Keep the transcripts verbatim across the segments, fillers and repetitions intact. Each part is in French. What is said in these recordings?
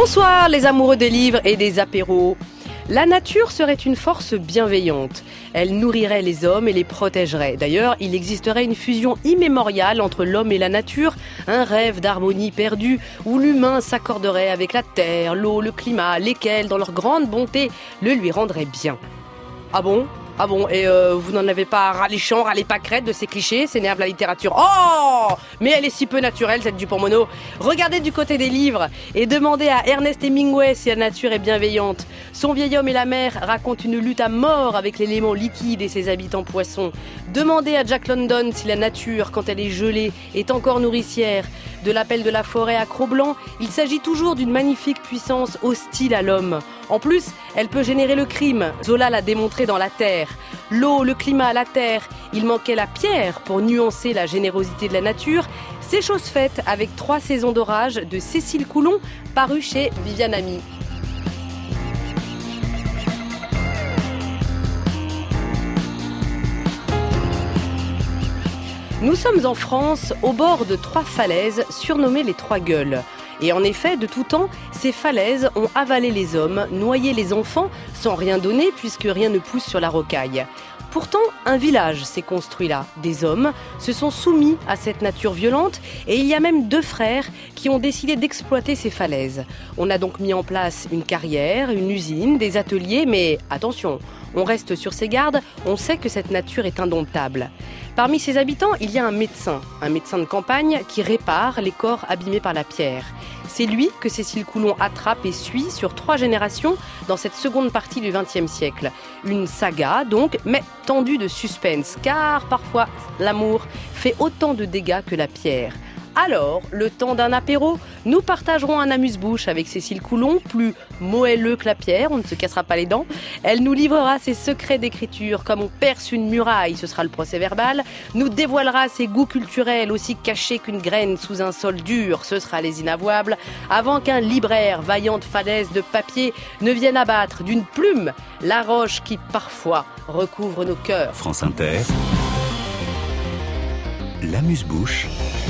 Bonsoir les amoureux des livres et des apéros. La nature serait une force bienveillante. Elle nourrirait les hommes et les protégerait. D'ailleurs, il existerait une fusion immémoriale entre l'homme et la nature, un rêve d'harmonie perdue où l'humain s'accorderait avec la terre, l'eau, le climat, lesquels, dans leur grande bonté, le lui rendraient bien. Ah bon ? Ah bon, et euh, vous n'en avez pas ras les champs, ras les pâquerettes de ces clichés, s'énerve la littérature. Oh ! Mais elle est si peu naturelle, cette Dupont-Mono. Regardez du côté des livres et demandez à Ernest Hemingway si la nature est bienveillante. Son vieil homme et la mer racontent une lutte à mort avec l'élément liquide et ses habitants poissons. Demandez à Jack London si la nature, quand elle est gelée, est encore nourricière. De l'appel de la forêt à Cro-Blanc, il s'agit toujours d'une magnifique puissance hostile à l'homme. En plus, elle peut générer le crime. Zola l'a démontré dans La Terre. L'eau, le climat, la terre, il manquait la pierre pour nuancer la générosité de la nature. C'est chose faite avec Trois saisons d'orage de Cécile Coulon, paru chez Viviane Ami. Nous sommes en France, au bord de trois falaises surnommées les Trois Gueules. Et en effet, de tout temps, ces falaises ont avalé les hommes, noyé les enfants, sans rien donner puisque rien ne pousse sur la rocaille. Pourtant, un village s'est construit là. Des hommes se sont soumis à cette nature violente et il y a même deux frères qui ont décidé d'exploiter ces falaises. On a donc mis en place une carrière, une usine, des ateliers, mais attention, on reste sur ses gardes, on sait que cette nature est indomptable. Parmi ses habitants, il y a un médecin, un médecin de campagne qui répare les corps abîmés par la pierre. C'est lui que Cécile Coulon attrape et suit sur trois générations dans cette seconde partie du vingtième siècle. Une saga donc, mais tendue de suspense, car parfois l'amour fait autant de dégâts que la pierre. Alors, le temps d'un apéro, nous partagerons un amuse-bouche avec Cécile Coulon, plus moelleux que la pierre, on ne se cassera pas les dents. Elle nous livrera ses secrets d'écriture, comme on perce une muraille, ce sera le procès verbal. Nous dévoilera ses goûts culturels, aussi cachés qu'une graine sous un sol dur, ce sera les inavouables. Avant qu'un libraire, vaillante falaise de papier, ne vienne abattre d'une plume la roche qui, parfois, recouvre nos cœurs. France Inter, l'amuse-bouche.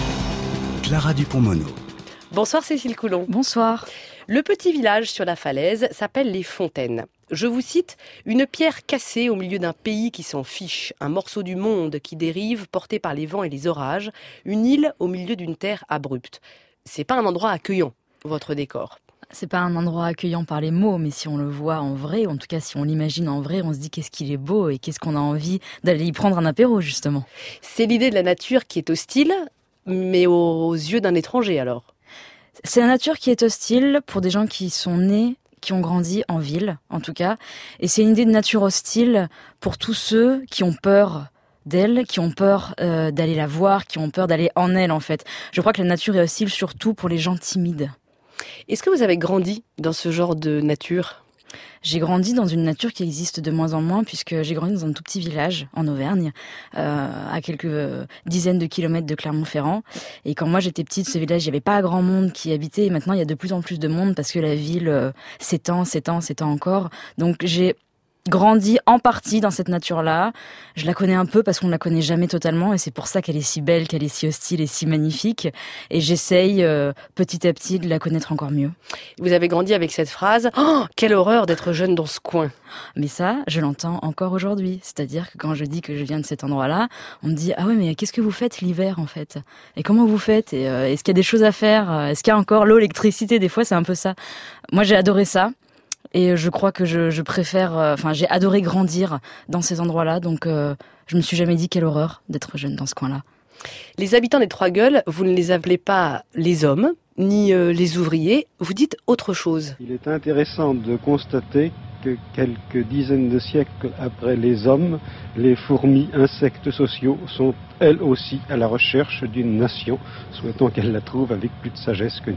Clara Dupont-Mono. Bonsoir Cécile Coulon. Bonsoir. Le petit village sur la falaise s'appelle les Fontaines. Je vous cite, une pierre cassée au milieu d'un pays qui s'en fiche, un morceau du monde qui dérive porté par les vents et les orages, une île au milieu d'une terre abrupte. C'est pas un endroit accueillant, votre décor. C'est pas un endroit accueillant par les mots, mais si on le voit en vrai, ou en tout cas si on l'imagine en vrai, on se dit qu'est-ce qu'il est beau et qu'est-ce qu'on a envie d'aller y prendre un apéro justement. C'est l'idée de la nature qui est hostile, mais aux yeux d'un étranger alors. C'est la nature qui est hostile pour des gens qui sont nés, qui ont grandi en ville en tout cas, et c'est une idée de nature hostile pour tous ceux qui ont peur d'elle, qui ont peur euh, d'aller la voir, qui ont peur d'aller en elle en fait. Je crois que la nature est hostile surtout pour les gens timides. Est-ce que vous avez grandi dans ce genre de nature ? J'ai grandi dans une nature qui existe de moins en moins puisque j'ai grandi dans un tout petit village en Auvergne, euh, à quelques dizaines de kilomètres de Clermont-Ferrand. Et quand moi j'étais petite, ce village, il n'y avait pas grand monde qui y habitait. Et maintenant, il y a de plus en plus de monde parce que la ville euh, s'étend, s'étend, s'étend encore. Donc j'ai grandi en partie dans cette nature-là. Je la connais un peu parce qu'on ne la connaît jamais totalement et c'est pour ça qu'elle est si belle, qu'elle est si hostile et si magnifique. Et j'essaye euh, petit à petit de la connaître encore mieux. Vous avez grandi avec cette phrase « Oh, quelle horreur d'être jeune dans ce coin !» Mais ça, je l'entends encore aujourd'hui. C'est-à-dire que quand je dis que je viens de cet endroit-là, on me dit « Ah ouais, mais qu'est-ce que vous faites l'hiver en fait ? Et comment vous faites ? Et euh, est-ce qu'il y a des choses à faire ? Est-ce qu'il y a encore l'eau, l'électricité ? Des fois, c'est un peu ça. Moi, j'ai adoré ça. Et je crois que je, je préfère... Enfin, euh, j'ai adoré grandir dans ces endroits-là, donc euh, je me suis jamais dit quelle horreur d'être jeune dans ce coin-là. Les habitants des Trois Gueules, vous ne les appelez pas les hommes, ni euh, les ouvriers, vous dites autre chose. Il est intéressant de constater que quelques dizaines de siècles après les hommes, les fourmis, insectes sociaux, sont elles aussi à la recherche d'une nation, souhaitant qu'elle la trouve avec plus de sagesse que nous.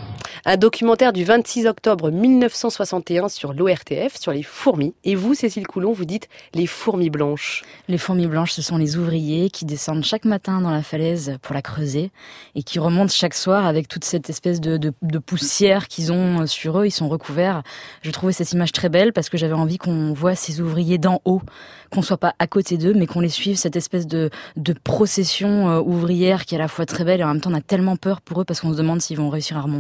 Un documentaire du vingt-six octobre mille neuf cent soixante et un sur l'O R T F, sur les fourmis. Et vous, Cécile Coulon, vous dites les fourmis blanches. Les fourmis blanches, ce sont les ouvriers qui descendent chaque matin dans la falaise pour la creuser et qui remontent chaque soir avec toute cette espèce de, de, de poussière qu'ils ont sur eux. Ils sont recouverts. Je trouvais cette image très belle parce que j'avais envie qu'on voit ces ouvriers d'en haut, qu'on soit pas à côté d'eux, mais qu'on les suive, cette espèce de, de procession ouvrière qui est à la fois très belle et en même temps on a tellement peur pour eux parce qu'on se demande s'ils vont réussir à remonter.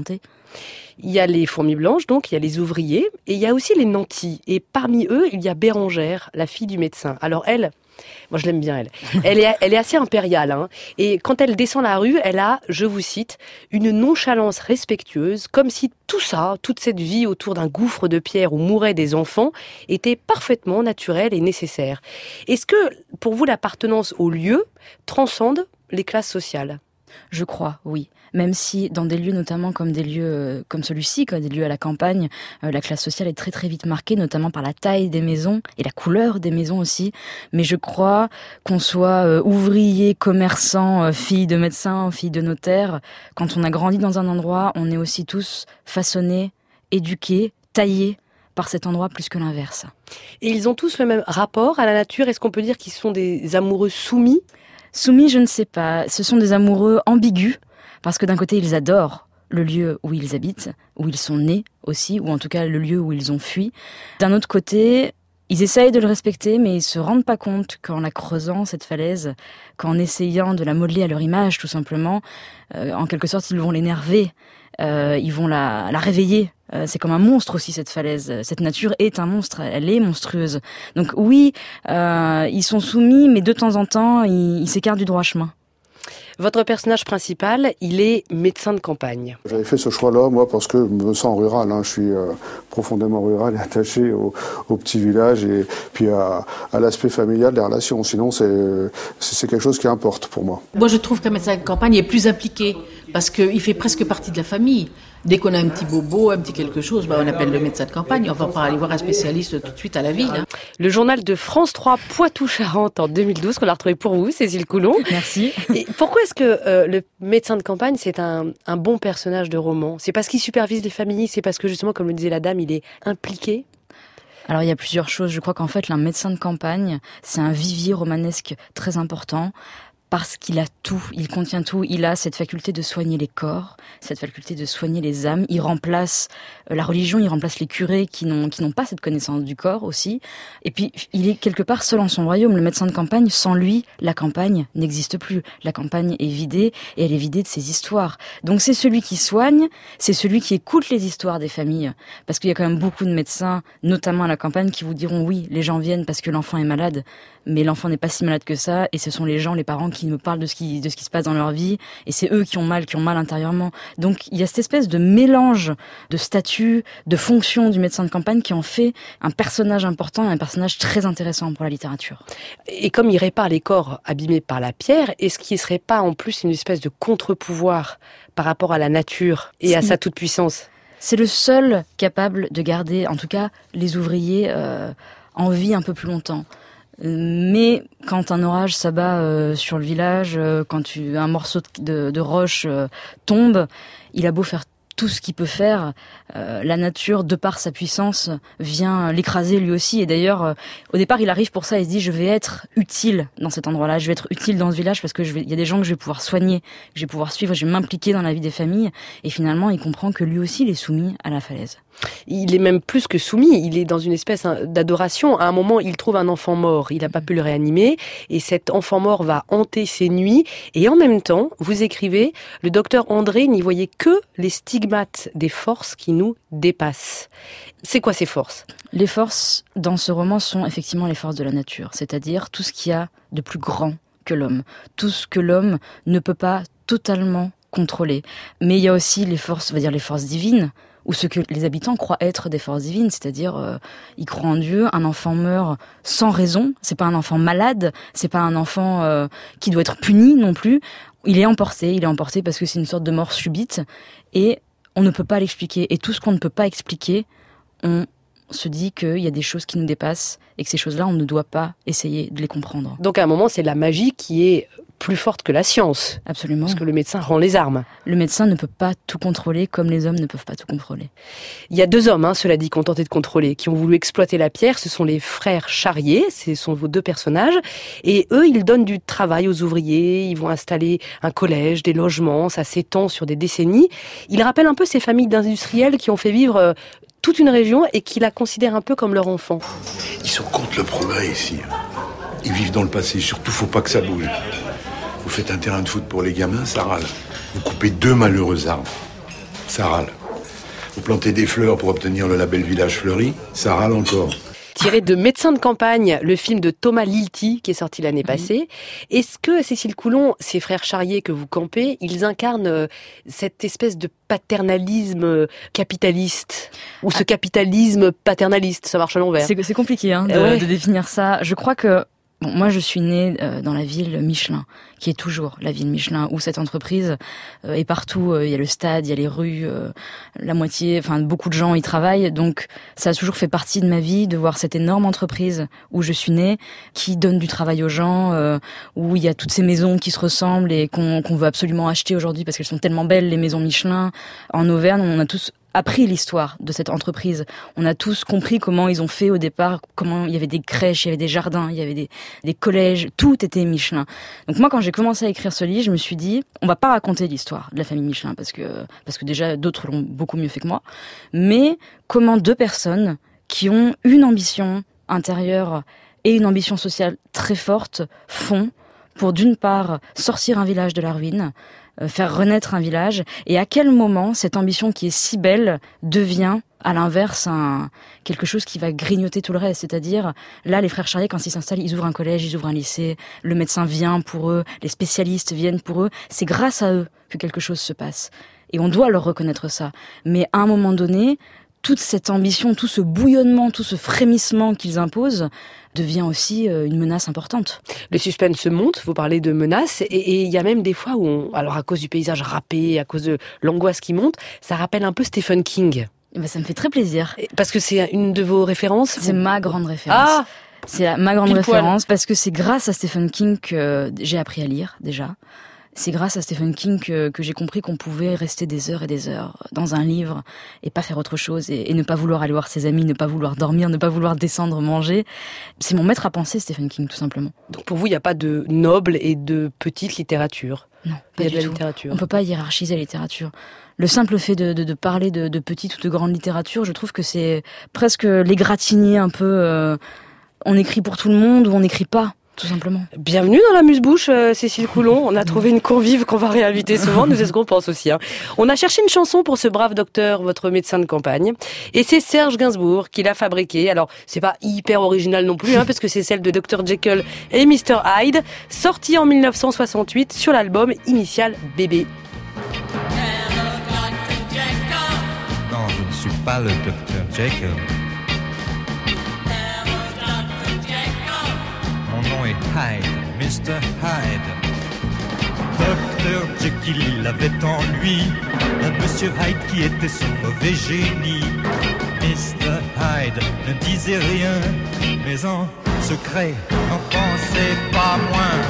Il y a les fourmis blanches, donc il y a les ouvriers, et il y a aussi les nantis. Et parmi eux, il y a Bérangère, la fille du médecin. Alors elle, moi je l'aime bien elle, elle est, elle est assez impériale. Hein. Et quand elle descend la rue, elle a, je vous cite, une nonchalance respectueuse, comme si tout ça, toute cette vie autour d'un gouffre de pierre où mouraient des enfants, était parfaitement naturelle et nécessaire. Est-ce que, pour vous, l'appartenance au lieu transcende les classes sociales ? Je crois, oui. Même si dans des lieux notamment comme des lieux euh, comme celui-ci, comme des lieux à la campagne, euh, la classe sociale est très très vite marquée, notamment par la taille des maisons et la couleur des maisons aussi. Mais je crois qu'on soit euh, ouvrier, commerçant, euh, fille de médecin, fille de notaire, quand on a grandi dans un endroit, on est aussi tous façonnés, éduqués, taillés par cet endroit plus que l'inverse. Et ils ont tous le même rapport à la nature. Est-ce qu'on peut dire qu'ils sont des amoureux soumis ? Soumis, je ne sais pas. Ce sont des amoureux ambigus. Parce que d'un côté, ils adorent le lieu où ils habitent, où ils sont nés aussi, ou en tout cas le lieu où ils ont fui. D'un autre côté, ils essayent de le respecter, mais ils se rendent pas compte qu'en la creusant, cette falaise, qu'en essayant de la modeler à leur image, tout simplement, euh, en quelque sorte, ils vont l'énerver, euh, ils vont la, la réveiller. Euh, c'est comme un monstre aussi, cette falaise. Cette nature est un monstre, elle est monstrueuse. Donc oui, euh, ils sont soumis, mais de temps en temps, ils, ils s'écartent du droit chemin. Votre personnage principal, il est médecin de campagne. J'avais fait ce choix-là, moi, parce que je me sens rural. Hein. Je suis euh, profondément rural et attaché au, au petit village et puis à, à l'aspect familial des relations. Sinon, c'est, c'est quelque chose qui importe pour moi. Moi, je trouve qu'un médecin de campagne est plus impliqué parce qu'il fait presque partie de la famille. Dès qu'on a un petit bobo, un petit quelque chose, bah on appelle le médecin de campagne. On va pas aller voir un spécialiste tout de suite à la ville. Hein. Le journal de France trois Poitou-Charentes en deux mille douze qu'on a retrouvé pour vous, Cécile Coulon. Merci. Et pourquoi est-ce que euh, le médecin de campagne, c'est un, un bon personnage de roman ? C'est parce qu'il supervise les familles, c'est parce que justement, comme le disait la dame, il est impliqué ? Alors il y a plusieurs choses. Je crois qu'en fait, un médecin de campagne, c'est un vivier romanesque très important. Parce qu'il a tout, il contient tout, il a cette faculté de soigner les corps, cette faculté de soigner les âmes, il remplace la religion, il remplace les curés qui n'ont, qui n'ont pas cette connaissance du corps aussi, et puis il est quelque part seul en son royaume, le médecin de campagne, sans lui, la campagne n'existe plus, la campagne est vidée, et elle est vidée de ses histoires. Donc c'est celui qui soigne, c'est celui qui écoute les histoires des familles, parce qu'il y a quand même beaucoup de médecins, notamment à la campagne, qui vous diront oui, les gens viennent parce que l'enfant est malade, mais l'enfant n'est pas si malade que ça, et ce sont les gens, les parents qui me parlent de ce qui, de ce qui se passe dans leur vie, et c'est eux qui ont mal, qui ont mal intérieurement. Donc il y a cette espèce de mélange de statuts, de fonctions du médecin de campagne qui en fait un personnage important et un personnage très intéressant pour la littérature. Et comme il répare les corps abîmés par la pierre, est-ce qu'il ne serait pas en plus une espèce de contre-pouvoir par rapport à la nature et à sa toute-puissance ? C'est le seul capable de garder, en tout cas, les ouvriers euh, en vie un peu plus longtemps. Mais quand un orage s'abat euh, sur le village, euh, quand tu, un morceau de, de roche euh, tombe, il a beau faire tout ce qu'il peut faire, euh, la nature, de par sa puissance, vient l'écraser lui aussi. Et d'ailleurs, euh, au départ, il arrive pour ça, il se dit, je vais être utile dans cet endroit-là, je vais être utile dans ce village parce que je vais, il y a des gens que je vais pouvoir soigner, que je vais pouvoir suivre, je vais m'impliquer dans la vie des familles. Et finalement, il comprend que lui aussi, il est soumis à la falaise. Il est même plus que soumis, il est dans une espèce d'adoration. À un moment, il trouve un enfant mort, il n'a pas pu le réanimer, et cet enfant mort va hanter ses nuits. Et en même temps, vous écrivez, le docteur André n'y voyait que les stigmates des forces qui nous dépassent. C'est quoi ces forces ? Les forces dans ce roman sont effectivement les forces de la nature, c'est-à-dire tout ce qu'il y a de plus grand que l'homme, tout ce que l'homme ne peut pas totalement contrôler. Mais il y a aussi les forces, on va dire les forces divines, ou ce que les habitants croient être des forces divines, c'est-à-dire euh, ils croient en Dieu, un enfant meurt sans raison, c'est pas un enfant malade, c'est pas un enfant euh, qui doit être puni non plus, il est emporté, il est emporté parce que c'est une sorte de mort subite, et on ne peut pas l'expliquer, et tout ce qu'on ne peut pas expliquer, on se dit qu'il y a des choses qui nous dépassent, et que ces choses-là, on ne doit pas essayer de les comprendre. Donc à un moment, c'est la magie qui est plus forte que la science. Absolument. Parce que le médecin rend les armes. Le médecin ne peut pas tout contrôler comme les hommes ne peuvent pas tout contrôler. Il y a deux hommes, hein, cela dit, qui ont tenté de contrôler, qui ont voulu exploiter la pierre. Ce sont les frères Charrier, ce sont vos deux personnages. Et eux, ils donnent du travail aux ouvriers, ils vont installer un collège, des logements, ça s'étend sur des décennies. Ils rappellent un peu ces familles d'industriels qui ont fait vivre euh, toute une région et qui la considèrent un peu comme leur enfant. Ils sont contre le progrès ici. Ils vivent dans le passé, surtout faut pas que ça bouge. Vous faites un terrain de foot pour les gamins, ça râle. Vous coupez deux malheureux arbres, ça râle. Faut planter des fleurs pour obtenir le label Village Fleuri, ça râle encore. Tiré de Médecins de campagne, le film de Thomas Lilti, qui est sorti l'année passée. Est-ce que, Cécile Coulon, ces frères Charrier que vous campez, ils incarnent cette espèce de paternalisme capitaliste? Ou ce capitalisme paternaliste, ça marche à l'envers? C'est, c'est compliqué hein, de, ouais. de définir ça. Je crois que Bon, moi, je suis née euh, dans la ville Michelin, qui est toujours la ville Michelin, où cette entreprise euh, est partout. Il euh, y a le stade, il y a les rues, euh, la moitié, enfin beaucoup de gens y travaillent. Donc, ça a toujours fait partie de ma vie de voir cette énorme entreprise où je suis née, qui donne du travail aux gens, euh, où il y a toutes ces maisons qui se ressemblent et qu'on, qu'on veut absolument acheter aujourd'hui parce qu'elles sont tellement belles, les maisons Michelin. En Auvergne, on a tous appris l'histoire de cette entreprise. On a tous compris comment ils ont fait au départ, comment il y avait des crèches, il y avait des jardins, il y avait des, des collèges, tout était Michelin. Donc moi, quand j'ai commencé à écrire ce livre, je me suis dit, on va pas raconter l'histoire de la famille Michelin parce que, parce que déjà d'autres l'ont beaucoup mieux fait que moi, mais comment deux personnes qui ont une ambition intérieure et une ambition sociale très forte font pour d'une part sortir un village de la ruine, faire renaître un village, et à quel moment cette ambition qui est si belle devient, à l'inverse, un, quelque chose qui va grignoter tout le reste. C'est-à-dire, là, les frères Charrier, quand ils s'installent, ils ouvrent un collège, ils ouvrent un lycée, le médecin vient pour eux, les spécialistes viennent pour eux. C'est grâce à eux que quelque chose se passe. Et on doit leur reconnaître ça. Mais à un moment donné, toute cette ambition, tout ce bouillonnement, tout ce frémissement qu'ils imposent devient aussi une menace importante. Le suspense se monte, vous parlez de menaces, et il y a même des fois où, on, alors à cause du paysage râpé, à cause de l'angoisse qui monte, ça rappelle un peu Stephen King. Ben, ça me fait très plaisir. Parce que c'est une de vos références? C'est vous... ma grande référence. Ah c'est la, ma grande référence, parce que c'est grâce à Stephen King que j'ai appris à lire, déjà. C'est grâce à Stephen King que, que j'ai compris qu'on pouvait rester des heures et des heures dans un livre et pas faire autre chose et, et ne pas vouloir aller voir ses amis, ne pas vouloir dormir, ne pas vouloir descendre manger. C'est mon maître à penser, Stephen King, tout simplement. Donc pour vous, il n'y a pas de noble et de petite littérature? Non, pas il y a du de la tout. littérature. On peut pas hiérarchiser la littérature. Le simple fait de, de, de parler de, de petite ou de grande littérature, je trouve que c'est presque l'égratigner un peu. Euh, on écrit pour tout le monde ou on n'écrit pas. Tout simplement. Bienvenue dans l'Amuse-Bouche, euh, Cécile Coulon. On a trouvé une convive qu'on va réinviter souvent, nous c'est ce qu'on pense aussi. Hein. On a cherché une chanson pour ce brave docteur, votre médecin de campagne. Et c'est Serge Gainsbourg qui l'a fabriquée. Alors, c'est pas hyper original non plus, hein, parce que c'est celle de docteur Jekyll et mister Hyde, sortie en dix-neuf cent soixante-huit sur l'album Initial Bébé. Non, je ne suis pas le docteur Jekyll. Mon nom est Hyde, mister Hyde. docteur Jekyll, il avait en lui un monsieur Hyde qui était son mauvais génie. mister Hyde ne disait rien, mais en secret n'en pensait pas moins.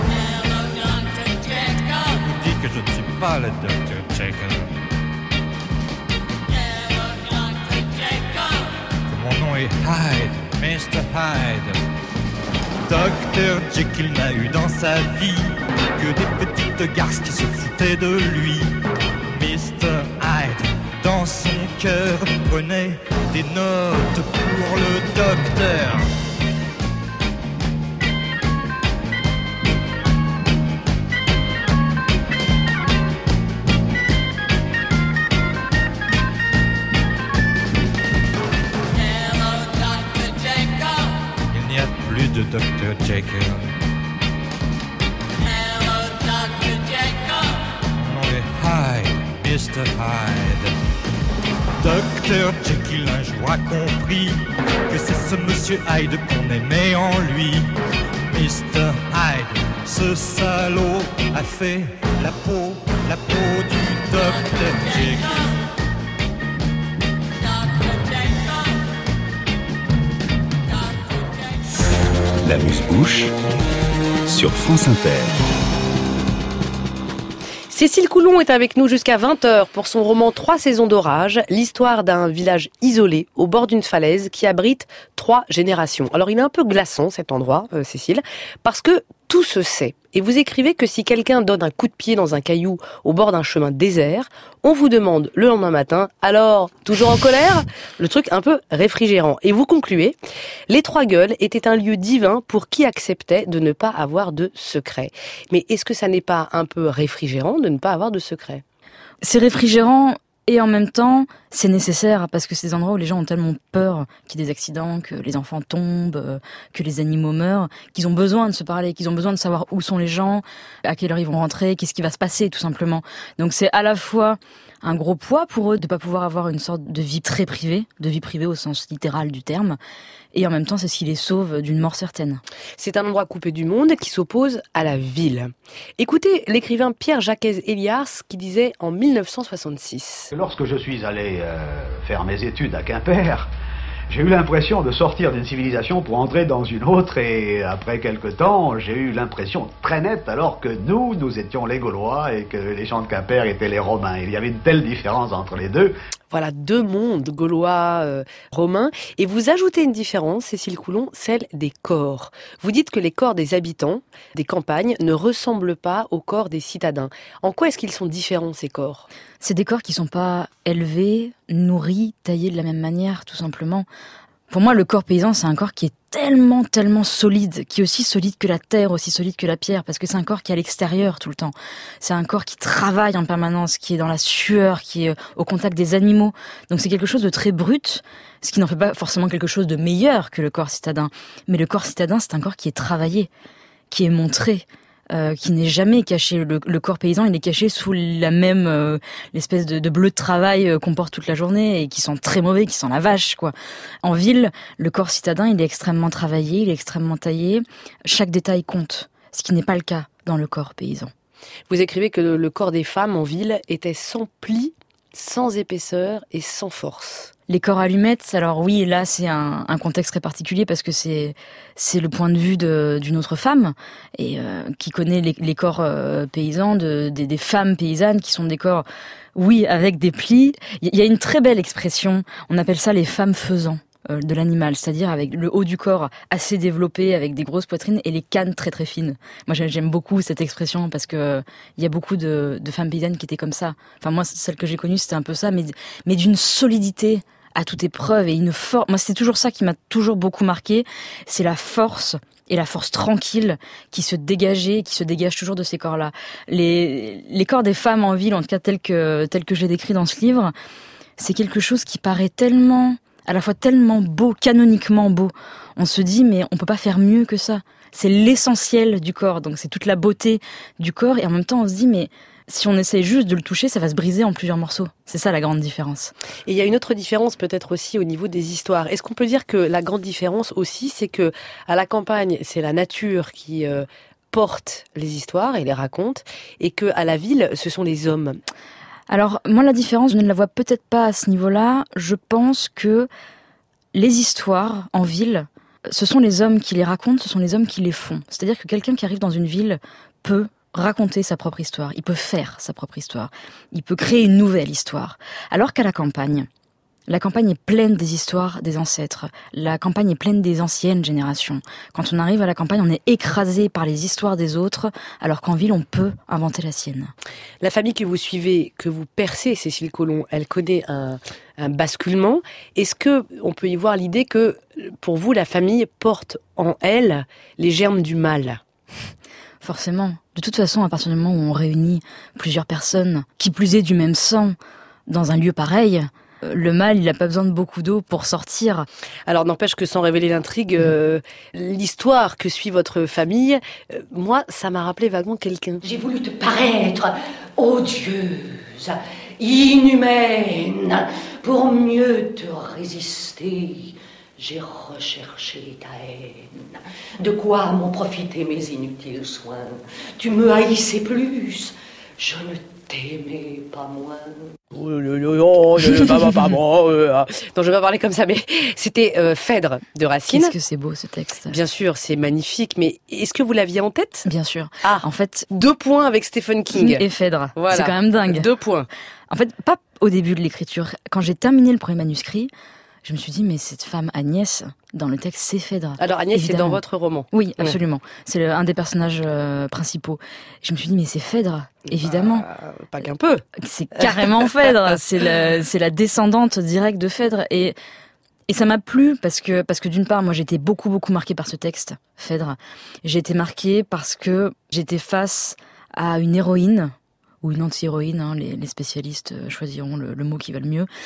Je vous dis que je ne suis pas le docteur Jekyll. Que mon nom est Hyde, mister Hyde. docteur Jekyll n'a eu dans sa vie que des petites garces qui se foutaient de lui. mister Hyde, dans son cœur, prenait des notes pour le docteur. De docteur Jekyll. Hello, docteur Jekyll. Mon nom est Hyde, mister Hyde. docteur Jekyll un jour a compris que c'est ce monsieur Hyde qu'on aimait en lui. mister Hyde, ce salaud, a fait la peau, la peau du docteur Jekyll. L'Amuse-Bouche sur France Inter. Cécile Coulon est avec nous jusqu'à vingt heures pour son roman Trois saisons d'orage, l'histoire d'un village isolé au bord d'une falaise qui abrite trois générations. Alors il est un peu glaçant cet endroit, euh, Cécile, parce que tout se sait. Et vous écrivez que si quelqu'un donne un coup de pied dans un caillou au bord d'un chemin désert, on vous demande le lendemain matin, alors, toujours en colère? Le truc un peu réfrigérant. Et vous concluez, les Trois Gueules étaient un lieu divin pour qui acceptait de ne pas avoir de secret. Mais est-ce que ça n'est pas un peu réfrigérant de ne pas avoir de secret? C'est réfrigérant et en même temps, c'est nécessaire parce que c'est des endroits où les gens ont tellement peur qu'il y ait des accidents, que les enfants tombent, que les animaux meurent, qu'ils ont besoin de se parler, qu'ils ont besoin de savoir où sont les gens, à quelle heure ils vont rentrer, qu'est-ce qui va se passer tout simplement. Donc c'est à la fois un gros poids pour eux de pas pouvoir avoir une sorte de vie très privée, de vie privée au sens littéral du terme, et en même temps c'est ce qui les sauve d'une mort certaine. C'est un endroit coupé du monde qui s'oppose à la ville. Écoutez l'écrivain Pierre Jacques-Elias qui disait en dix-neuf cent soixante-six. Lorsque je suis allé euh, faire mes études à Quimper, j'ai eu l'impression de sortir d'une civilisation pour entrer dans une autre, et après quelque temps, j'ai eu l'impression très nette, alors que nous, nous étions les Gaulois et que les gens de Quimper étaient les Romains. Il y avait une telle différence entre les deux. Voilà, deux mondes, gaulois, euh, romains. Et vous ajoutez une différence, Cécile Coulon, celle des corps. Vous dites que les corps des habitants des campagnes ne ressemblent pas aux corps des citadins. En quoi est-ce qu'ils sont différents, ces corps ? C'est des corps qui sont pas élevés, nourris, taillés de la même manière, tout simplement. Pour moi, le corps paysan, c'est un corps qui est tellement, tellement solide, qui est aussi solide que la terre, aussi solide que la pierre, parce que c'est un corps qui est à l'extérieur tout le temps. C'est un corps qui travaille en permanence, qui est dans la sueur, qui est au contact des animaux. Donc c'est quelque chose de très brut, ce qui n'en fait pas forcément quelque chose de meilleur que le corps citadin. Mais le corps citadin, c'est un corps qui est travaillé, qui est montré. Euh, qui n'est jamais caché. Le, le corps paysan, il est caché sous la même euh, l'espèce de, de bleu de travail euh, qu'on porte toute la journée et qui sent très mauvais, qui sent la vache, quoi. En ville, le corps citadin, il est extrêmement travaillé, il est extrêmement taillé. Chaque détail compte, ce qui n'est pas le cas dans le corps paysan. Vous écrivez que le, le corps des femmes en ville était sans plis, sans épaisseur et sans force. Les corps allumettes, alors oui, là c'est un, un contexte très particulier parce que c'est c'est le point de vue de, d'une autre femme et euh, qui connaît les, les corps euh, paysans, de, des, des femmes paysannes qui sont des corps, oui, avec des plis. Il y a une très belle expression, on appelle ça les femmes faisans euh, de l'animal, c'est-à-dire avec le haut du corps assez développé, avec des grosses poitrines et les cannes très très fines. Moi j'aime beaucoup cette expression parce que il y a beaucoup de, de femmes paysannes qui étaient comme ça. Enfin moi celle que j'ai connue c'était un peu ça, mais mais d'une solidité à toute épreuve et une force. Moi, c'est toujours ça qui m'a toujours beaucoup marqué. C'est la force et la force tranquille qui se dégageait, qui se dégage toujours de ces corps-là. Les, les corps des femmes en ville, en tout cas tels que, tels que je l'ai décrit dans ce livre, c'est quelque chose qui paraît tellement, à la fois tellement beau, canoniquement beau. On se dit, mais on peut pas faire mieux que ça. C'est l'essentiel du corps. Donc, c'est toute la beauté du corps. Et en même temps, on se dit, mais si on essaye juste de le toucher, ça va se briser en plusieurs morceaux. C'est ça la grande différence. Et il y a une autre différence peut-être aussi au niveau des histoires. Est-ce qu'on peut dire que la grande différence aussi, c'est que à la campagne, c'est la nature qui euh, porte les histoires et les raconte, et que à la ville, ce sont les hommes? Alors moi, la différence, je ne la vois peut-être pas à ce niveau-là. Je pense que les histoires en ville, ce sont les hommes qui les racontent, ce sont les hommes qui les font. C'est-à-dire que quelqu'un qui arrive dans une ville peut raconter sa propre histoire, il peut faire sa propre histoire, il peut créer une nouvelle histoire. Alors qu'à la campagne, la campagne est pleine des histoires des ancêtres, la campagne est pleine des anciennes générations. Quand on arrive à la campagne, on est écrasé par les histoires des autres, alors qu'en ville, on peut inventer la sienne. La famille que vous suivez, que vous percez, Cécile Coulon, elle connaît un, un basculement. Est-ce que on peut y voir l'idée que, pour vous, la famille porte en elle les germes du mal ? Forcément. De toute façon, à partir du moment où on réunit plusieurs personnes, qui plus est du même sang, dans un lieu pareil, le mal, il n'a pas besoin de beaucoup d'eau pour sortir. Alors, n'empêche que sans révéler l'intrigue, euh, l'histoire que suit votre famille, euh, moi, ça m'a rappelé vaguement quelqu'un. J'ai voulu te paraître odieuse, inhumaine, pour mieux te résister. J'ai recherché ta haine. De quoi m'ont profité mes inutiles soins? Tu me haïssais plus, je ne t'aimais pas moins. Oh, non, je ne vais pas, pas, bon, euh, non, je vais pas parler comme ça, mais c'était euh, Phèdre de Racine. Qu'est-ce que c'est beau ce texte. Bien sûr, c'est magnifique, mais est-ce que vous l'aviez en tête? Bien sûr. Ah, en fait, deux points avec Stephen King. Et Phèdre. Voilà. C'est quand même dingue. Deux points. En fait, pas au début de l'écriture. Quand j'ai terminé le premier manuscrit, je me suis dit, mais cette femme Agnès, dans le texte, c'est Phèdre. Alors Agnès, évidemment. C'est dans votre roman. Oui, absolument. Ouais. C'est le, un des personnages euh, principaux. Je me suis dit, mais c'est Phèdre, évidemment. Bah, pas qu'un peu. C'est carrément Phèdre. C'est la, c'est la descendante directe de Phèdre. Et, et ça m'a plu parce que, parce que d'une part, moi, j'étais beaucoup, beaucoup marquée par ce texte, Phèdre. J'ai été marquée parce que j'étais face à une héroïne, ou une anti-héroïne, hein, les, les spécialistes choisiront le, le mot qui va le mieux,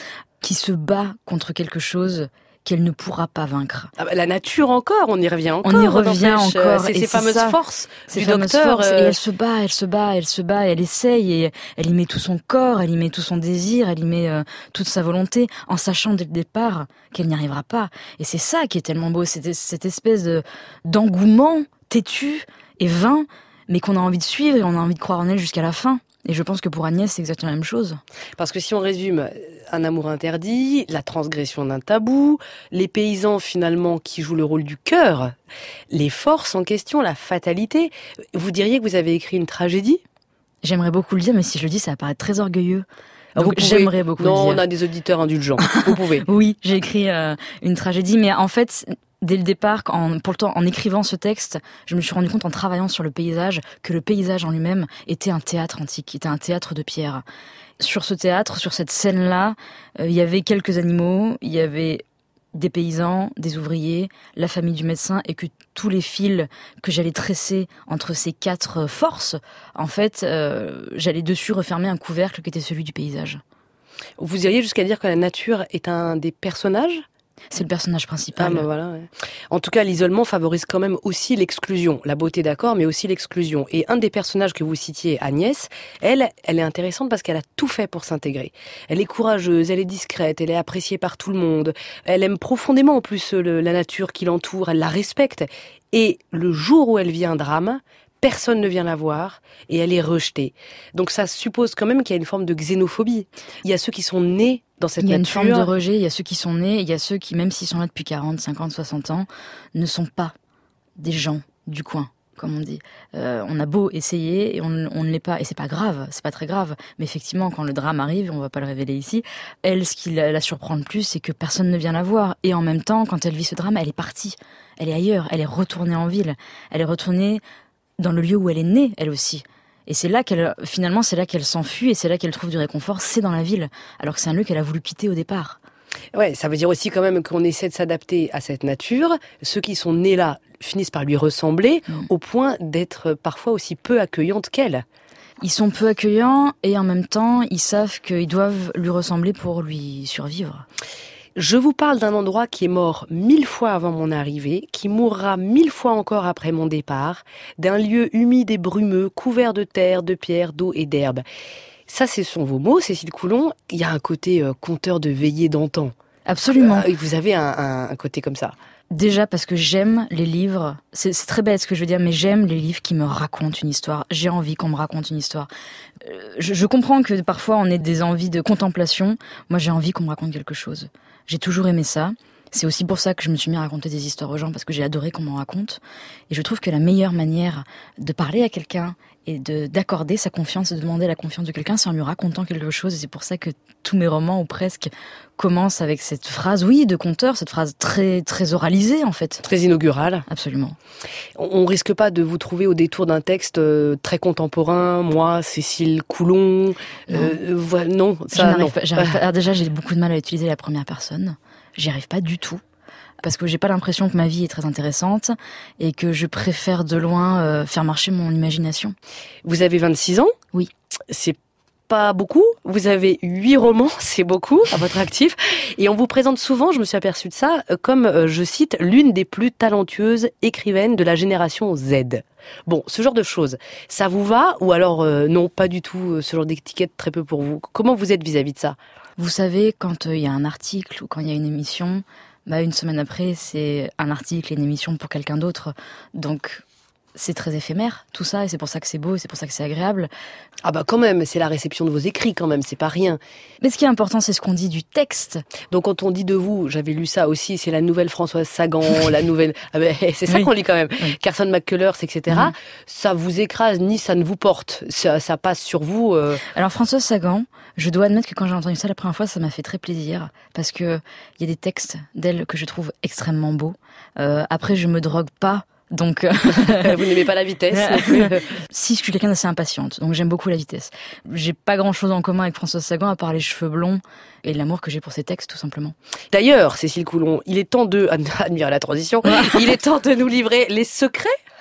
qui se bat contre quelque chose qu'elle ne pourra pas vaincre. Ah bah, la nature encore, on y revient encore. On y revient encore. C'est et ces c'est fameuses ça, forces ces du fameuses docteur. Forces, euh... Et elle se bat, elle se bat, elle se bat, elle essaye, et elle y met tout son corps, elle y met tout son désir, elle y met euh, toute sa volonté, en sachant dès le départ qu'elle n'y arrivera pas. Et c'est ça qui est tellement beau, c'est cette espèce de, d'engouement têtu et vain, mais qu'on a envie de suivre et on a envie de croire en elle jusqu'à la fin. Et je pense que pour Agnès, c'est exactement la même chose. Parce que si on résume, un amour interdit, la transgression d'un tabou, les paysans finalement qui jouent le rôle du cœur, les forces en question, la fatalité. Vous diriez que vous avez écrit une tragédie ? J'aimerais beaucoup le dire, mais si je le dis, ça va paraître très orgueilleux. Donc, vous pouvez... j'aimerais beaucoup non, le dire. Non, on a des auditeurs indulgents. Vous pouvez. Oui, j'ai écrit euh, une tragédie, mais en fait... Dès le départ, en, pourtant, en écrivant ce texte, je me suis rendu compte en travaillant sur le paysage que le paysage en lui-même était un théâtre antique, était un théâtre de pierre. Sur ce théâtre, sur cette scène-là, euh, il y avait quelques animaux, il y avait des paysans, des ouvriers, la famille du médecin, et que tous les fils que j'allais tresser entre ces quatre forces, en fait, euh, j'allais dessus refermer un couvercle qui était celui du paysage. Vous iriez jusqu'à dire que la nature est un des personnages ? C'est le personnage principal. Ah ben voilà, ouais. En tout cas, l'isolement favorise quand même aussi l'exclusion. La beauté, d'accord, mais aussi l'exclusion. Et un des personnages que vous citiez, Agnès, elle, elle est intéressante parce qu'elle a tout fait pour s'intégrer. Elle est courageuse, elle est discrète, elle est appréciée par tout le monde. Elle aime profondément en plus le, la nature qui l'entoure, elle la respecte. Et le jour où elle vit un drame, personne ne vient la voir et elle est rejetée. Donc ça suppose quand même qu'il y a une forme de xénophobie. Il y a ceux qui sont nés dans cette nature. Il y a une forme de rejet, il y a ceux qui sont nés, il y a ceux qui, même s'ils sont là depuis quarante, cinquante, soixante ans, ne sont pas des gens du coin, comme on dit. Euh, on a beau essayer et on, on ne l'est pas. Et c'est pas grave, c'est pas très grave. Mais effectivement, quand le drame arrive, on va pas le révéler ici, elle, ce qui la, la surprend le plus, c'est que personne ne vient la voir. Et en même temps, quand elle vit ce drame, elle est partie. Elle est ailleurs, elle est retournée en ville. Elle est retournée dans le lieu où elle est née, elle aussi. Et c'est là qu'elle, finalement, c'est là qu'elle s'enfuit et c'est là qu'elle trouve du réconfort, c'est dans la ville. Alors que c'est un lieu qu'elle a voulu quitter au départ. Ouais, ça veut dire aussi quand même qu'on essaie de s'adapter à cette nature. Ceux qui sont nés là finissent par lui ressembler, mmh. au point d'être parfois aussi peu accueillantes qu'elle. Ils sont peu accueillants et en même temps, ils savent qu'ils doivent lui ressembler pour lui survivre. Je vous parle d'un endroit qui est mort mille fois avant mon arrivée, qui mourra mille fois encore après mon départ, d'un lieu humide et brumeux, couvert de terre, de pierres, d'eau et d'herbe. Ça, ce sont vos mots, Cécile Coulon. Il y a un côté euh, conteur de veillée d'antan. Absolument. Euh, vous avez un, un, un côté comme ça. Déjà parce que j'aime les livres, c'est, c'est très bête ce que je veux dire, mais j'aime les livres qui me racontent une histoire. J'ai envie qu'on me raconte une histoire. Euh, je, je comprends que parfois on ait des envies de contemplation. Moi, j'ai envie qu'on me raconte quelque chose. J'ai toujours aimé ça. C'est aussi pour ça que je me suis mis à raconter des histoires aux gens, parce que j'ai adoré qu'on m'en raconte. Et je trouve que la meilleure manière de parler à quelqu'un et de, d'accorder sa confiance, de demander la confiance de quelqu'un, c'est en lui racontant quelque chose. Et c'est pour ça que tous mes romans, ou presque, commencent avec cette phrase, oui, de conteur, cette phrase très, très oralisée, en fait. Très inaugurale. Absolument. On risque pas de vous trouver au détour d'un texte euh, très contemporain, moi, Cécile Coulon, non, euh, voilà, non ça, non. Pas, j'arrive pas. Alors déjà, j'ai beaucoup de mal à utiliser la première personne. J'y arrive pas du tout. Parce que j'ai pas l'impression que ma vie est très intéressante et que je préfère de loin euh, faire marcher mon imagination. Vous avez vingt-six ans ? Oui. C'est pas beaucoup. Vous avez huit romans, c'est beaucoup à votre actif. Et on vous présente souvent, je me suis aperçue de ça, comme, euh, je cite, l'une des plus talentueuses écrivaines de la génération Z. Bon, ce genre de choses, ça vous va ? Ou alors, euh, non, pas du tout, ce genre d'étiquette, très peu pour vous. Comment vous êtes vis-à-vis de ça ? Vous savez, quand il euh, y a un article ou quand il y a une émission, bah une semaine après, c'est un article et une émission pour quelqu'un d'autre. Donc, c'est très éphémère, tout ça, et c'est pour ça que c'est beau, et c'est pour ça que c'est agréable. Ah bah quand même, c'est la réception de vos écrits quand même, c'est pas rien. Mais ce qui est important, c'est ce qu'on dit du texte. Donc quand on dit de vous, j'avais lu ça aussi, c'est la nouvelle Françoise Sagan, la nouvelle... Ah bah, c'est ça oui. qu'on lit quand même. Oui. Carson McCullers, et cetera. Mmh. Ça vous écrase, ni ça ne vous porte. Ça, ça passe sur vous. Euh... Alors Françoise Sagan, je dois admettre que quand j'ai entendu ça la première fois, ça m'a fait très plaisir. Parce que il y a des textes d'elle que je trouve extrêmement beaux. Euh, après, je me drogue pas. Donc, vous n'aimez pas la vitesse non plus. Si, je suis quelqu'un d'assez impatiente, donc j'aime beaucoup la vitesse. J'ai pas grand-chose en commun avec Françoise Sagan, à part les cheveux blonds et l'amour que j'ai pour ses textes, tout simplement. D'ailleurs, Cécile Coulon, il est temps de, admirer la transition, il est temps de nous livrer les secrets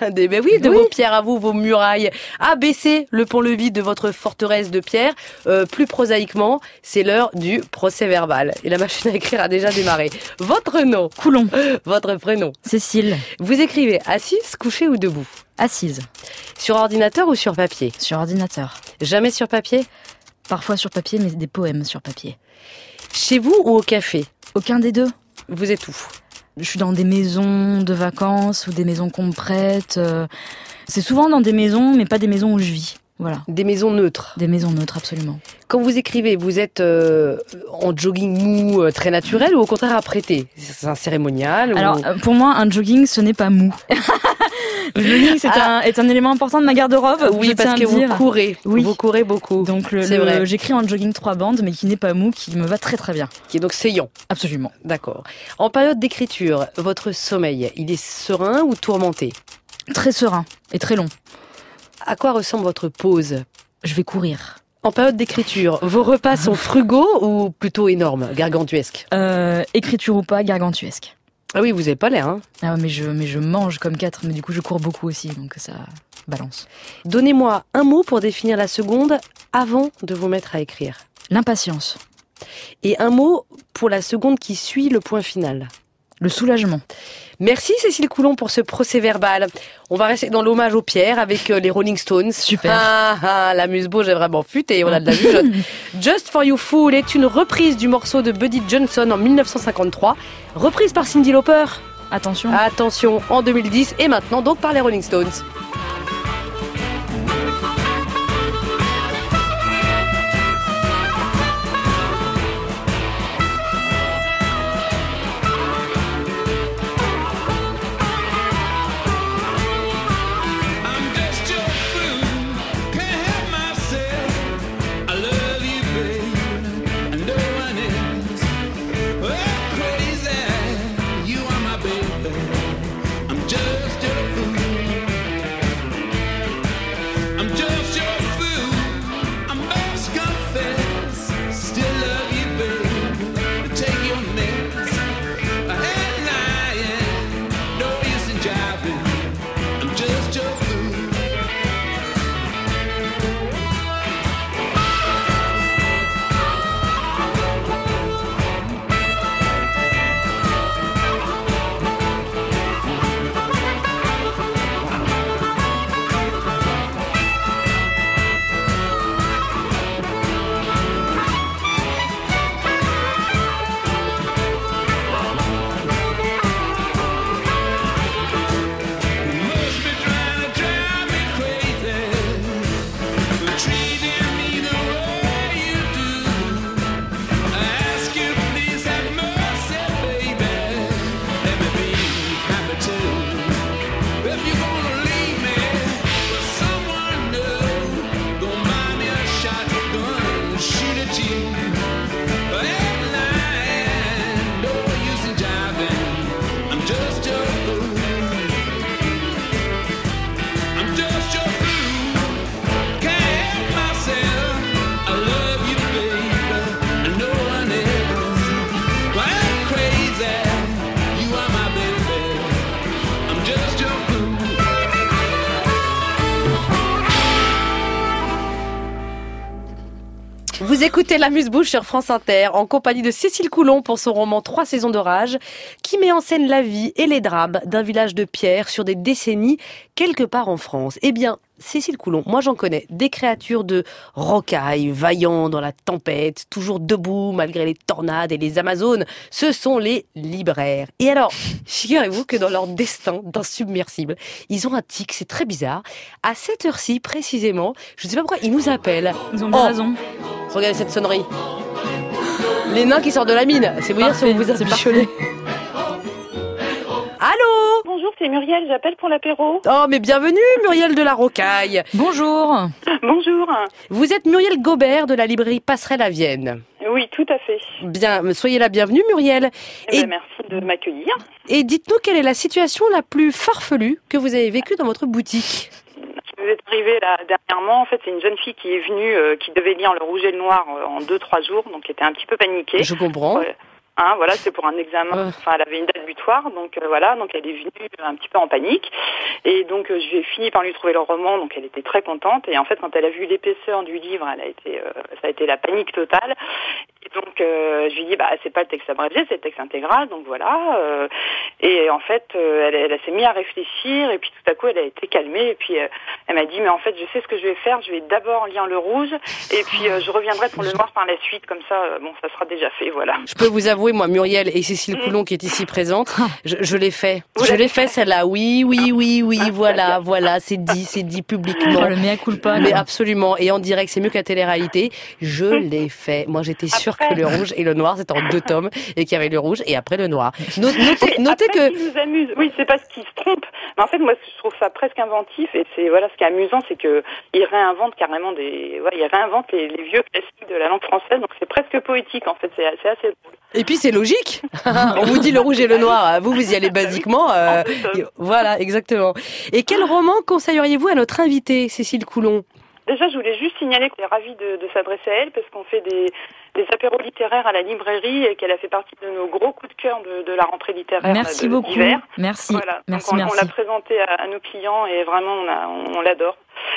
Des, ben oui, de Oui. vos pierres à vous, vos murailles. Abaissez le pont-levis de votre forteresse de pierre. Euh, plus prosaïquement, c'est l'heure du procès verbal. Et la machine à écrire a déjà démarré. Votre nom. Coulon. Votre prénom. Cécile. Vous écrivez assise, couchée ou debout? Assise. Sur ordinateur ou sur papier? Sur ordinateur. Jamais sur papier? Parfois sur papier, mais des poèmes sur papier. Chez vous ou au café? Aucun des deux. Vous êtes où? Je suis dans des maisons de vacances ou des maisons qu'on me prête. euh, C'est souvent dans des maisons, mais pas des maisons où je vis. Voilà. Des maisons neutres? Des maisons neutres, absolument. Quand vous écrivez, vous êtes euh, en jogging mou, euh, très naturel, ou au contraire apprêté? C'est un cérémonial? Alors, ou... euh, pour moi, un jogging, ce n'est pas mou. Le jogging c'est Ah. un, est un élément important de ma garde-robe. Oui, je parce tiens que à dire. vous courez. Oui. Vous courez beaucoup. Donc, le, c'est le- vrai. j'écris en jogging trois bandes, mais qui n'est pas mou, qui me va très très bien. Qui est donc saillant. Absolument. D'accord. En période d'écriture, votre sommeil, il est serein ou tourmenté? Très serein et très long. À quoi ressemble votre pause? Je vais courir. En période d'écriture, vos repas sont frugaux ou plutôt énormes, gargantuesques? Euh, écriture ou pas, gargantuesque. Ah oui, vous n'avez pas l'air, hein? Ah ouais, mais je, mais je mange comme quatre, mais du coup je cours beaucoup aussi, donc ça balance. Donnez-moi un mot pour définir la seconde avant de vous mettre à écrire. L'impatience. Et un mot pour la seconde qui suit le point final. Le soulagement. Merci Cécile Coulon pour ce procès verbal. On va rester dans l'hommage aux pierres avec euh, les Rolling Stones. Super. Ah, ah, la Musebauge est vraiment futée, on a de la vue. Just for You Fool est une reprise du morceau de Buddy Johnson en mille neuf cent cinquante-trois, reprise par Cyndi Lauper. Attention. Attention, en deux mille dix et maintenant donc par les Rolling Stones. I'm just your fool, can't help myself. I love you, babe, and no one else. Oh, crazy, you are my baby. I'm just your fool. I'm just your fool. I must confess, still love you, babe. Take your mess at night, no use in jiving. I'm just your fool. You must be trying to drive me crazy, treating me the way you do. I ask you, please have mercy, baby. Let me be happy too. If you're gonna leave me for someone new, don't buy me a shotgun, shoot at you. At night, no use in jiving. I'm just your fool. I'm just your fool, can't help myself. I love you, baby, and no one else. I'm crazy, you are my baby. I'm just your fool. Vous écoutez l'Amuse-Bouche sur France Inter en compagnie de Cécile Coulon pour son roman Trois saisons d'orage qui met en scène la vie et les drames d'un village de pierre sur des décennies quelque part en France. Eh bien, Cécile Coulon, moi j'en connais des créatures de rocailles, vaillants dans la tempête, toujours debout malgré les tornades et les Amazones. Ce sont les libraires. Et alors, figurez-vous que dans leur destin d'insubmersible, ils ont un tic, c'est très bizarre. À cette heure-ci précisément, je ne sais pas pourquoi ils nous appellent. Ils ont bien Oh, raison. regardez cette sonnerie. Les nains qui sortent de la mine. C'est vous dire si on vous a c'est bichonné. Allô? Bonjour, c'est Muriel, j'appelle pour l'apéro. Oh, mais bienvenue, Muriel de la Rocaille. Bonjour. Bonjour. Vous êtes Muriel Gobert de la librairie Passerelle à Vienne. Oui, tout à fait. Bien, soyez la bienvenue, Muriel. Eh Et, ben, merci de m'accueillir. et dites-nous quelle est la situation la plus farfelue que vous avez vécue dans votre boutique. Vous êtes arrivé là dernièrement. En fait, c'est une jeune fille qui est venue, euh, qui devait lire Le Rouge et le Noir euh, en deux, trois jours, donc qui était un petit peu paniquée. Je comprends. Ouais. Hein, voilà, c'est pour un examen. Enfin, elle avait une date butoir, donc euh, voilà, donc elle est venue un petit peu en panique. Et donc euh, j'ai fini par lui trouver le roman, donc elle était très contente. Et en fait, quand elle a vu l'épaisseur du livre, elle a été, euh, ça a été la panique totale. Et donc euh, je lui ai dit, bah c'est pas le texte abrégé, c'est le texte intégral, donc voilà. Euh, et en fait, euh, elle, elle, elle s'est mise à réfléchir, et puis tout à coup, elle a été calmée. Et puis euh, elle m'a dit, mais en fait, je sais ce que je vais faire. Je vais d'abord lire le rouge, et puis euh, je reviendrai pour le noir par la suite. Comme ça, euh, bon, ça sera déjà fait, voilà. Je peux vous avouer, moi, Muriel et Cécile Coulon, qui est ici présente, je, je l'ai fait. Vous je l'avez l'ai fait, celle-là. Oui, oui, oui, oui, voilà, voilà, c'est dit, c'est dit publiquement. Oh, le mea culpa. Mais absolument. Et en direct, c'est mieux que la télé-réalité. Je l'ai fait. Moi, j'étais sûre que le rouge et le noir, c'était en deux tomes, et qu'il y avait le rouge et après le noir. Notez, notez, notez Après, que... ce qui nous amuse, oui, c'est parce qu'il se trompe. Mais en fait, moi, je trouve ça presque inventif, et c'est voilà, ce qui est amusant, c'est que il réinvente carrément des, ouais, il réinvente les, les vieux classiques de la langue française. Donc c'est presque poétique, en fait. C'est, c'est assez drôle. Et puis c'est logique. On vous dit le rouge et le noir. Vous, vous y allez basiquement. Euh, voilà, exactement. Et quel roman conseilleriez-vous à notre invitée, Cécile Coulon ? Déjà, je voulais juste signaler qu'on est ravis de, de s'adresser à elle, parce qu'on fait des, des apéros littéraires à la librairie, et qu'elle a fait partie de nos gros coups de cœur de, de la rentrée littéraire. Merci de, beaucoup. d'hiver. Merci. Voilà. Merci, donc on, merci. on l'a présenté à, à nos clients, et vraiment on, a, on, on l'adore.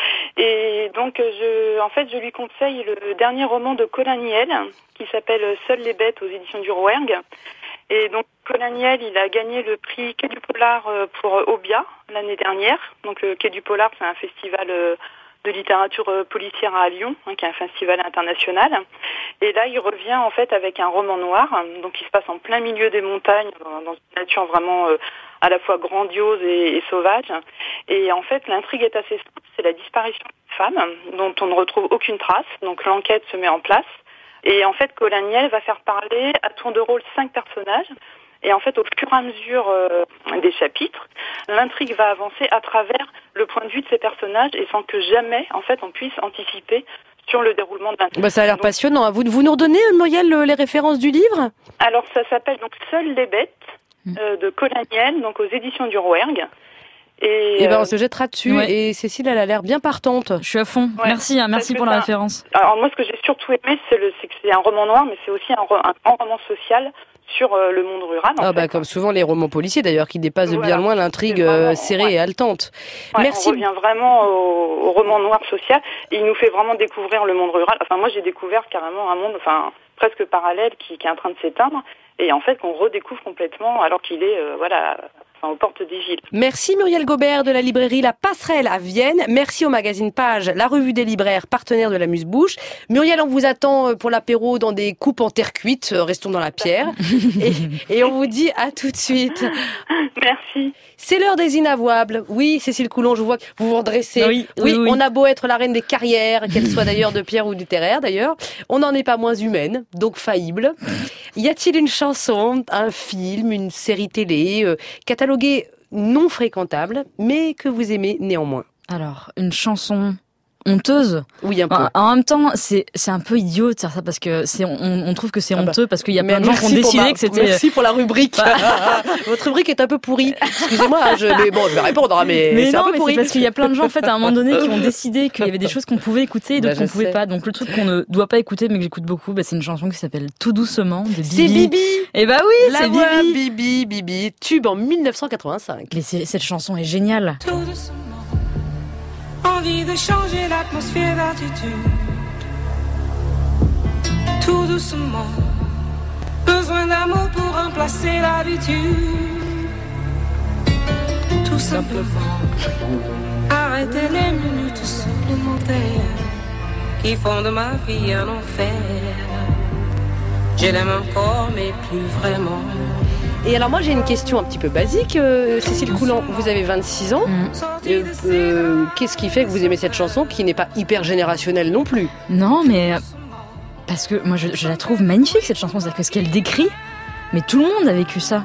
Et donc, je, en fait, je lui conseille le dernier roman de Colin Niel, qui s'appelle Seules les bêtes aux éditions du Rouergue. Et donc, Colin Niel, il a gagné le prix Quai du Polar pour Obia l'année dernière. Donc, le Quai du Polar, c'est un festival de littérature policière à Lyon, hein, qui est un festival international. Et là, il revient en fait avec un roman noir, donc il se passe en plein milieu des montagnes, dans une nature vraiment euh, à la fois grandiose et, et sauvage. Et en fait, l'intrigue est assez simple, c'est la disparition d'une femme dont on ne retrouve aucune trace. Donc l'enquête se met en place. Et en fait, Colin Niel va faire parler à tour de rôle cinq personnages. Et en fait, au fur et à mesure euh, des chapitres, l'intrigue va avancer à travers le point de vue de ces personnages, et sans que jamais, en fait, on puisse anticiper sur le déroulement de l'intrigue. Bah, ça a l'air donc, passionnant. Vous, vous nous redonnez, Muriel, les références du livre ? Alors, ça s'appelle donc Seules les bêtes euh, de Colin Niel, donc aux éditions du Rouergue. Et, et ben, euh, on se jettera dessus. Ouais. Et Cécile, elle a l'air bien partante. Je suis à fond. Ouais, merci, hein, merci pour la ça, référence. Alors moi, ce que j'ai surtout aimé, c'est, le, c'est que c'est un roman noir, mais c'est aussi un, un grand roman social sur euh, le monde rural. En ah fait. bah comme souvent les romans policiers d'ailleurs, qui dépassent de voilà. bien loin l'intrigue vraiment, euh, serrée ouais. et haletante. Ouais, Merci. On revient vraiment au, au roman noir social. Et il nous fait vraiment découvrir le monde rural. Enfin moi, j'ai découvert carrément un monde, enfin presque parallèle, qui, qui est en train de s'éteindre, et en fait qu'on redécouvre complètement, alors qu'il est euh, voilà. Enfin, aux portes des villes. Merci Muriel Gobert de la librairie La Passerelle à Vienne. Merci au magazine Page, la revue des libraires, partenaire de l'Amuse-Bouche. Muriel, on vous attend pour l'apéro dans des coupes en terre cuite. Restons dans la pierre. et, et on vous dit à tout de suite. Merci. C'est l'heure des inavouables. Oui, Cécile Coulon, je vois que vous vous redressez. Oui, oui, oui, oui. On a beau être la reine des carrières, qu'elle soit d'ailleurs de pierre ou littéraire d'ailleurs, on n'en est pas moins humaine, donc faillible. Y a-t-il une chanson, un film, une série télé, euh, cataloguée non fréquentable, mais que vous aimez néanmoins? Alors, une chanson honteuse. Oui, un peu. En, en même temps, c'est c'est un peu idiot de faire ça, parce que c'est on, on trouve que c'est ah bah, honteux parce qu'il y a plein de gens qui ont décidé ma, que c'était. Merci pour la rubrique. Votre rubrique est un peu pourrie. Excusez-moi, je, mais bon, je vais répondre, hein, mais, mais c'est non, un peu mais pourri. c'est parce qu'il y a plein de gens en fait à un moment donné qui ont décidé qu'il y avait des choses qu'on pouvait écouter et d'autres bah, qu'on pouvait sais. pas. Donc le truc qu'on ne doit pas écouter mais que j'écoute beaucoup, bah, c'est une chanson qui s'appelle Tout doucement de Bibi. C'est Bibi. Et bah oui, la c'est voix Bibi. Bibi, Bibi, tube en mille neuf cent quatre-vingt-cinq. Mais c'est, cette chanson est géniale. Tout doucement. Envie de changer l'atmosphère d'attitude. Tout doucement. Besoin d'amour pour remplacer l'habitude. Tout simplement. Arrêter les minutes supplémentaires qui font de ma vie un enfer. Je l'aime encore, mais plus vraiment. Et alors moi j'ai une question un petit peu basique, euh, Cécile Coulon, vous avez vingt-six ans, Mmh. euh, euh, qu'est-ce qui fait que vous aimez cette chanson qui n'est pas hyper générationnelle non plus? Non, mais parce que moi je, je la trouve magnifique cette chanson, c'est-à-dire que ce qu'elle décrit, mais tout le monde a vécu ça.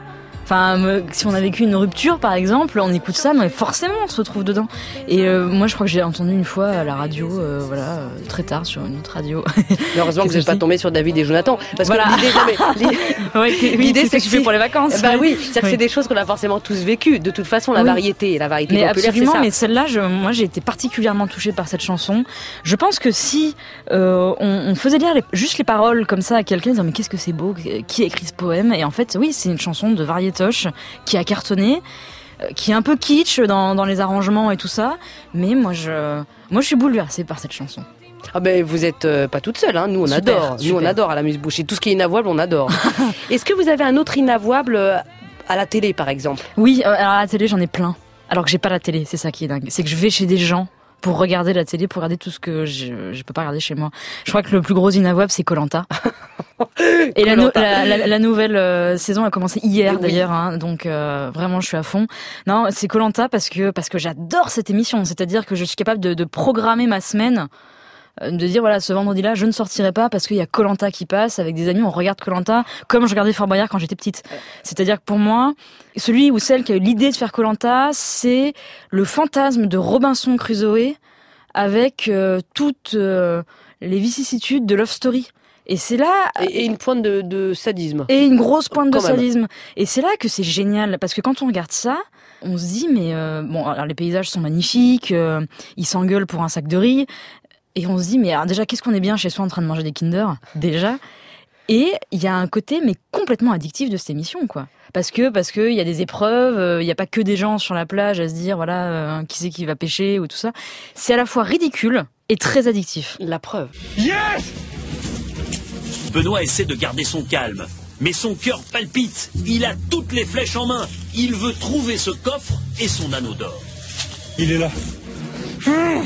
Enfin, me, si on a vécu une rupture, par exemple, on écoute ça, mais forcément, on se retrouve dedans. Et euh, moi, je crois que j'ai entendu une fois à la radio, euh, voilà, euh, très tard sur une autre radio. Mais heureusement que vous n'êtes pas tombé sur David et Jonathan, parce voilà. que l'idée, non, mais, l'idée, ouais, oui, l'idée c'est que je fais pour les vacances. Bah ouais. oui, c'est-à-dire que oui. c'est des choses qu'on a forcément tous vécues. De toute façon, la oui. variété, la variété mais populaire, absolument, c'est ça. Mais celle-là, je, moi, j'ai été particulièrement touchée par cette chanson. Je pense que si euh, on, on faisait lire les, juste les paroles comme ça à quelqu'un, disant mais qu'est-ce que c'est beau, qui a écrit ce poème? Et en fait, oui, c'est une chanson de variétoche qui a cartonné, qui est un peu kitsch dans, dans les arrangements et tout ça, mais moi je, moi je suis bouleversée par cette chanson. Ah ben vous êtes euh, pas toute seule, hein. Nous on Super, adore, super. nous on adore à l'amuse-bouche et tout ce qui est inavouable on adore. Est-ce que vous avez un autre inavouable euh, à la télé par exemple? Oui, euh, alors à la télé j'en ai plein, alors que j'ai pas la télé, c'est ça qui est dingue, c'est que je vais chez des gens pour regarder la télé, pour regarder tout ce que je, je peux pas regarder chez moi. Je crois que le plus gros inavouable c'est Koh-Lanta. Et la, no- la, la, la nouvelle euh, saison a commencé hier oui. d'ailleurs, hein, donc euh, vraiment je suis à fond. Non, c'est Koh-Lanta parce que parce que j'adore cette émission, c'est-à-dire que je suis capable de, de programmer ma semaine, euh, de dire voilà ce vendredi-là je ne sortirai pas parce qu'il y a Koh-Lanta qui passe avec des amis, on regarde Koh-Lanta comme je regardais Fort Boyard quand j'étais petite. C'est-à-dire que pour moi, celui ou celle qui a eu l'idée de faire Koh-Lanta, c'est le fantasme de Robinson Crusoe avec euh, toutes euh, les vicissitudes de Love Story. Et c'est là... Et, et une pointe de, de sadisme. Et une grosse pointe Quand de même. sadisme. Et c'est là que c'est génial, parce que quand on regarde ça, on se dit, mais... Euh, bon, alors les paysages sont magnifiques, euh, ils s'engueulent pour un sac de riz, et on se dit, mais alors déjà, qu'est-ce qu'on est bien chez soi en train de manger des Kinder, déjà. Et il y a un côté, mais complètement addictif de cette émission, quoi. Parce que parce que il y a des épreuves, il euh, y a pas que des gens sur la plage à se dire, voilà, euh, qui c'est qui va pêcher, ou tout ça. C'est à la fois ridicule et très addictif. La preuve. Yes! Benoît essaie de garder son calme, mais son cœur palpite. Il a toutes les flèches en main. Il veut trouver ce coffre et son anneau d'or. Il est là. Mmh.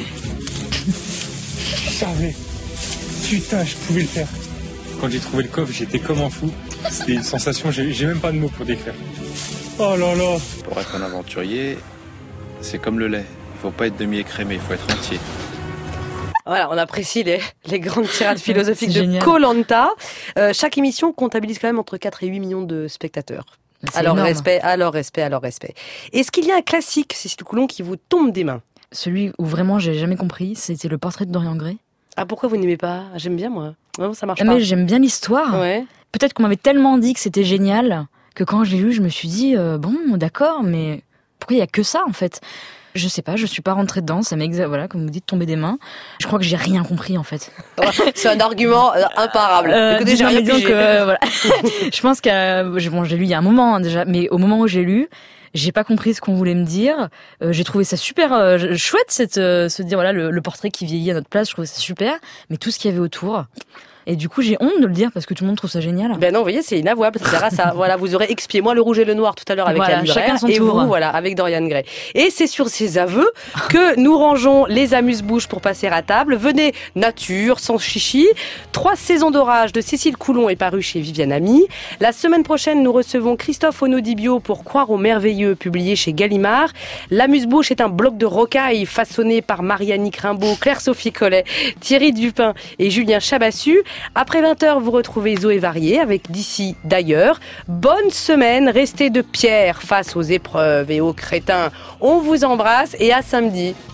Je savais. Putain, je pouvais le faire. Quand j'ai trouvé le coffre, j'étais comme un fou. C'était une sensation, j'ai, j'ai même pas de mots pour décrire. Oh là là. Pour être un aventurier, c'est comme le lait. Il faut pas être demi-écrémé, il faut être entier. Voilà, on apprécie les, les grandes tirades philosophiques de Koh-Lanta. Euh, chaque émission comptabilise quand même entre quatre et huit millions de spectateurs. C'est alors énorme. respect, alors respect, alors respect. Est-ce qu'il y a un classique, Cécile Coulon, qui vous tombe des mains? Celui où vraiment j'ai jamais compris, c'était le portrait de Dorian Gray. Ah, pourquoi vous n'aimez pas? J'aime bien, moi. Non, ça marche ah, pas. Mais j'aime bien l'histoire. Ouais. Peut-être qu'on m'avait tellement dit que c'était génial que quand je l'ai lu, je me suis dit, euh, bon, d'accord, mais pourquoi il y a que ça, en fait? Je sais pas, je suis pas rentrée dedans, ça m'est exa- voilà, comme vous dites, tomber des mains. Je crois que j'ai rien compris, en fait. C'est un argument imparable. Euh, Écoutez, j'ai rien disons pigé. que, euh, voilà. Je pense que, bon, j'ai lu il y a un moment, hein, déjà, mais au moment où j'ai lu, j'ai pas compris ce qu'on voulait me dire. Euh, j'ai trouvé ça super euh, chouette, cette, euh, se dire, voilà, le, le portrait qui vieillit à notre place, je trouvais ça super. Mais tout ce qu'il y avait autour. Et du coup, j'ai honte de le dire parce que tout le monde trouve ça génial. Ben non, vous voyez, c'est inavouable. C'est grâce à, voilà, vous aurez expié moi le rouge et le noir tout à l'heure avec Voilà, Anne chacun Muraire, son et tour. vous, voilà, avec Dorian Gray. Et c'est sur ces aveux que nous rangeons les amuse-bouches pour passer à table. Venez nature, sans chichi. Trois saisons d'orage de Cécile Coulon est paru chez Viviane Ami. La semaine prochaine, nous recevons Christophe Onodibio pour Croire au merveilleux, publié chez Gallimard. L'amuse-bouche est un bloc de rocaille façonné par Marianne Rimbaud, Claire-Sophie Collet, Thierry Dupin et Julien Chabassu. Après vingt heures, vous retrouvez Zoé Varier avec D'ici, d'ailleurs. Bonne semaine, restez de pierre face aux épreuves et aux crétins. On vous embrasse et à samedi.